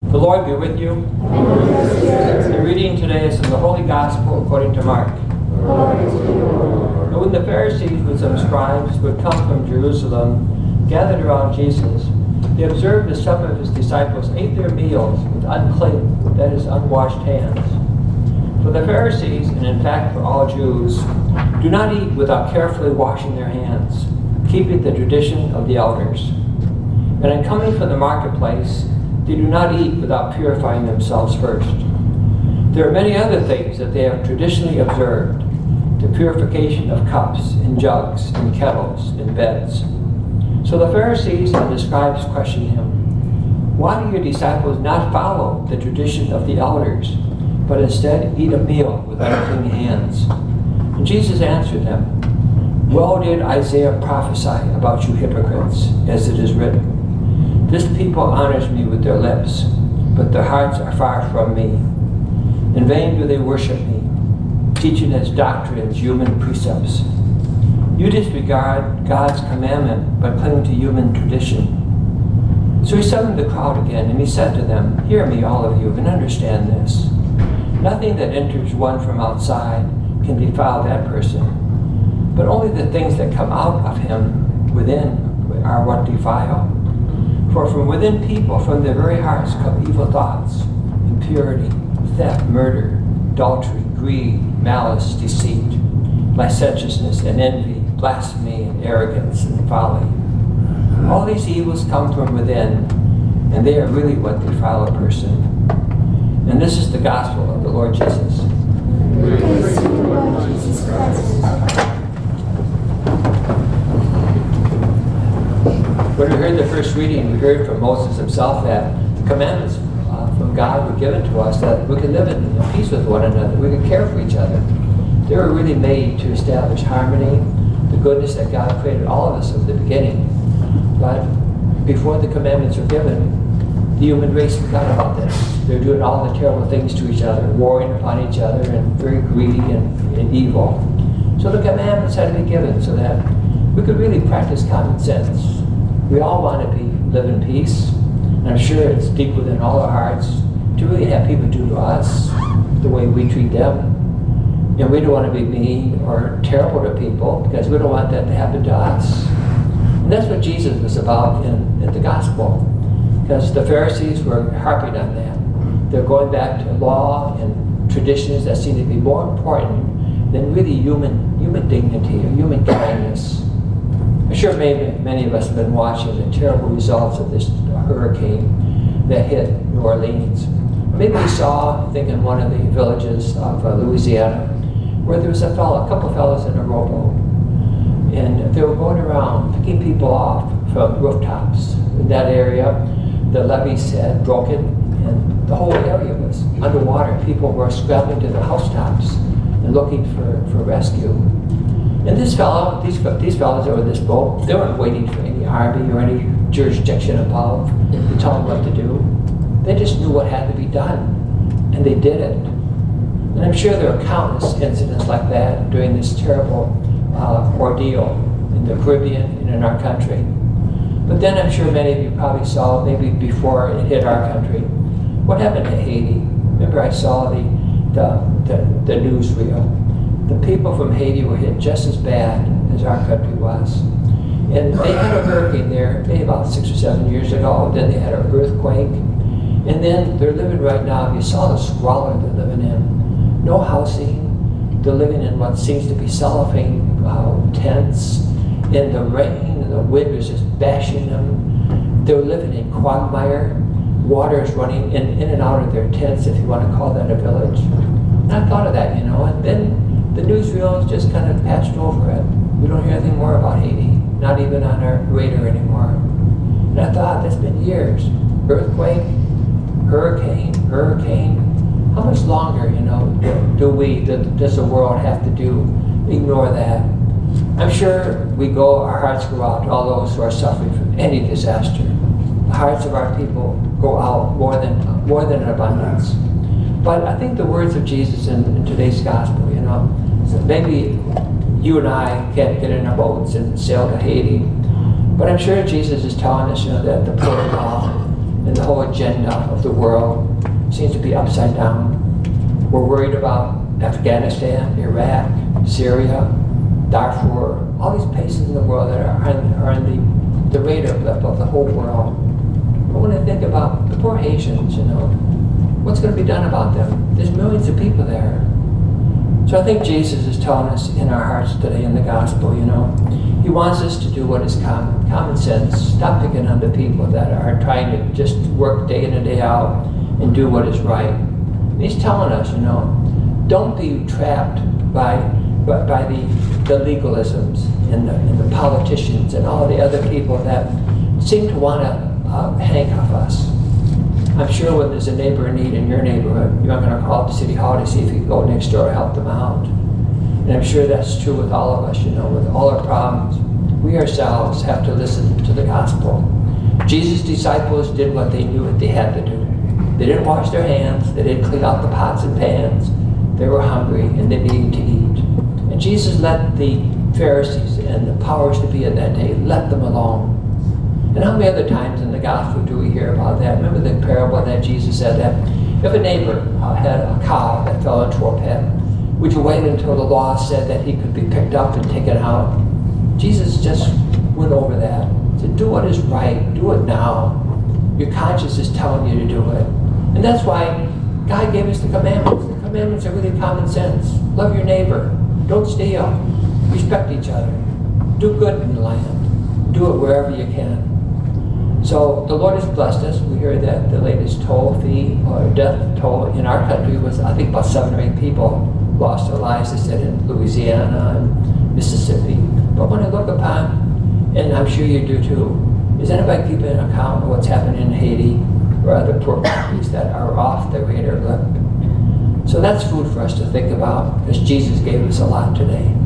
The Lord be with you. The reading today is from the Holy Gospel according to Mark. And when the Pharisees with some scribes who had come from Jerusalem gathered around Jesus, they observed that some of his disciples ate their meals with unclean, that is, unwashed hands. For the Pharisees, and in fact for all Jews, do not eat without carefully washing their hands, keeping the tradition of the elders. And in coming from the marketplace, they do not eat without purifying themselves first. There are many other things that they have traditionally observed: the purification of cups and jugs and kettles and beds. So the Pharisees and the scribes questioned him, "Why do your disciples not follow the tradition of the elders, but instead eat a meal with unclean hands?" And Jesus answered them, "Well did Isaiah prophesy about you hypocrites, as it is written, 'This people honors me with their lips, but their hearts are far from me. In vain do they worship me, teaching as doctrines human precepts.' You disregard God's commandment by clinging to human tradition." So he summoned the crowd again, and he said to them, "Hear me, all of you, and understand this. Nothing that enters one from outside can defile that person, but only the things that come out of him within are what defile. For from within people, from their very hearts, come evil thoughts, impurity, theft, murder, adultery, greed, malice, deceit, licentiousness, and envy, blasphemy, and arrogance, and folly. All these evils come from within, and they are really what defile a person." And this is the gospel of the Lord Jesus. Praise to you, Lord Jesus Christ. When we heard the first reading, we heard from Moses himself that the commandments from God were given to us that we could live in peace with one another, we could care for each other. They were really made to establish harmony, the goodness that God created all of us at the beginning. But before the commandments were given, the human race forgot about this. They're doing all the terrible things to each other, warring upon each other, and very greedy and evil. So the commandments had to be given so that we could really practice common sense. We all want to live in peace, and I'm sure it's deep within all our hearts to really have people do to us the way we treat them. And we don't want to be mean or terrible to people because we don't want that to happen to us. And that's what Jesus was about in the gospel, because the Pharisees were harping on that. They're going back to law and traditions that seem to be more important than really human dignity or human kindness. I'm sure many of us have been watching the terrible results of this hurricane that hit New Orleans. Maybe you saw, I think, in one of the villages of Louisiana, where there was a couple fellows in a rowboat, and they were going around picking people off from rooftops. In that area, the levees had broken, and the whole area was underwater. People were scrambling to the housetops and looking for rescue. And these fellows that were in this boat, they weren't waiting for any army or any jurisdiction above to tell them what to do. They just knew what had to be done, and they did it. And I'm sure there are countless incidents like that during this terrible ordeal in the Caribbean and in our country. But then I'm sure many of you probably saw, maybe before it hit our country, what happened to Haiti. Remember, I saw the newsreel. The people from Haiti were hit just as bad as our country was. And they had a hurricane there maybe about 6 or 7 years ago. Then they had an earthquake. And then they're living right now, you saw the squalor they're living in. No housing. They're living in what seems to be cellophane tents. In the rain, and the wind was just bashing them. They're living in quagmire. Water is running in and out of their tents, if you want to call that a village. And I thought of that, and then the newsreel is just kind of patched over it. We don't hear anything more about Haiti, not even on our radar anymore. And I thought, that's been years. Earthquake, hurricane. How much longer, does the world have to ignore that? I'm sure our hearts go out to all those who are suffering from any disaster. The hearts of our people go out more than in abundance. But I think the words of Jesus in today's gospel, maybe you and I can't get in our boats and sail to Haiti, but I'm sure Jesus is telling us, that the protocol and the whole agenda of the world seems to be upside down. We're worried about Afghanistan, Iraq, Syria, Darfur, all these places in the world that are on the radar of the whole world. But when I think about the poor Haitians, what's going to be done about them? There's millions of people there. So I think Jesus is telling us in our hearts today in the gospel, He wants us to do what is common sense. Stop picking on the people that are trying to just work day in and day out and do what is right. And He's telling us, don't be trapped by the legalisms and the politicians and all the other people that seem to want to handcuff us. I'm sure when there's a neighbor in need in your neighborhood, you're not going to call up the city hall to see if you can go next door and help them out. And I'm sure that's true with all of us, with all our problems. We ourselves have to listen to the gospel. Jesus' disciples did what they knew what they had to do. They didn't wash their hands. They didn't clean out the pots and pans. They were hungry and they needed to eat. And Jesus let the Pharisees and the powers to be of that day, let them alone. And how many other times in the gospel do we hear about that? Remember the parable that Jesus said that if a neighbor had a cow that fell into a pit, would you wait until the law said that he could be picked up and taken out? Jesus just went over that. He said, do what is right. Do it now. Your conscience is telling you to do it. And that's why God gave us the commandments. The commandments are really common sense. Love your neighbor. Don't steal. Respect each other. Do good in the land. Do it wherever you can. So the Lord has blessed us. We hear that the latest toll fee or death toll in our country was, I think, about 7 or 8 people lost their lives, they said, in Louisiana and Mississippi. But when I look upon, and I'm sure you do too, is anybody keeping an account of what's happening in Haiti or other poor countries that are off the radar list? So that's food for us to think about, because Jesus gave us a lot today.